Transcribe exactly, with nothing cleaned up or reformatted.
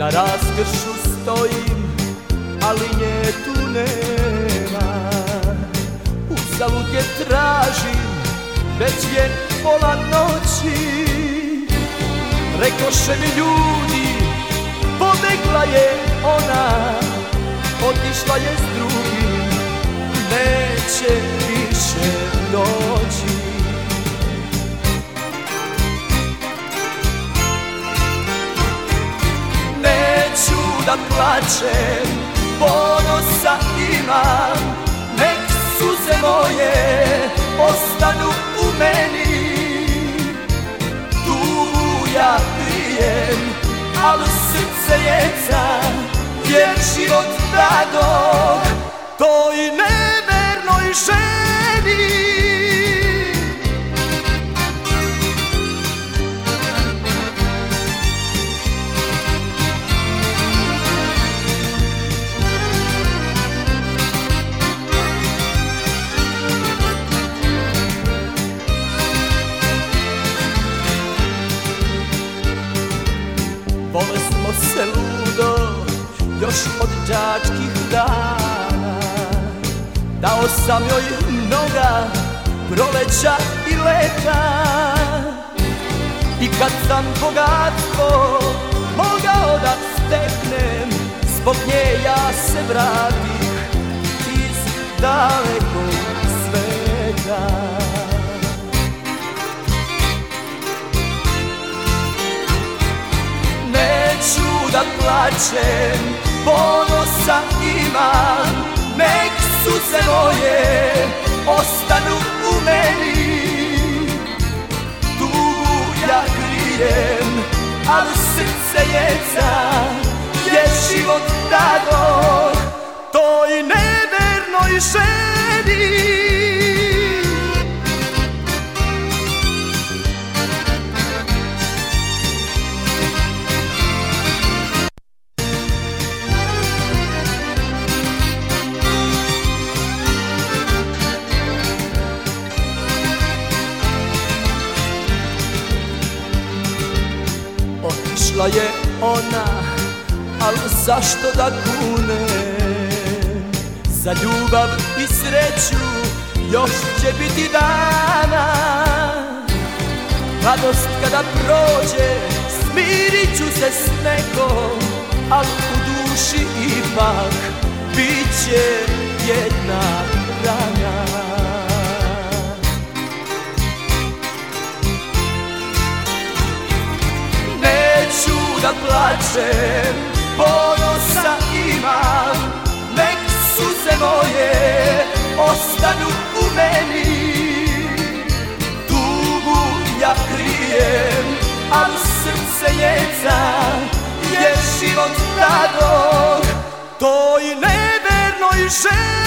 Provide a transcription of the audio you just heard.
Na raskršu stojim, ali nje tu nema. Uzalud je tražim, već je pola noći. Rekoše mi ljudi, pobegla je ona, otišla je s drugim, neće više doći. Neću da plačem, ponosa imam, nek suze moje ostanu u meni. Tugu ja krijem, al srce jeca, jer život dadoh toj nevernoj ženi. Vole smo se ludo, još od đačkih dana. Dao sam joj mnoga proleća i leta. I kad sam bogatstvo mogao da steknem, zbog nje ja se vratih iz dalekog sveta. Neću da plačem, ponosa imam, nek suze moje ostanu u meni. Tugu ja krijem, al srce jeca, jer život dadoh toj nevernoj ženi. Otišla je ona, al zašto da kunem? Za ljubav i sreću još će biti dana. Radost kada prođe, smirit ću se s nekom, al u duši ipak bit će jedna rana. Neću da plačem, ponosa imam, nek suze moje ostanu u meni. Tugu ja krijem, al srce jeca, jer život dadoh toj nevernoj ženi.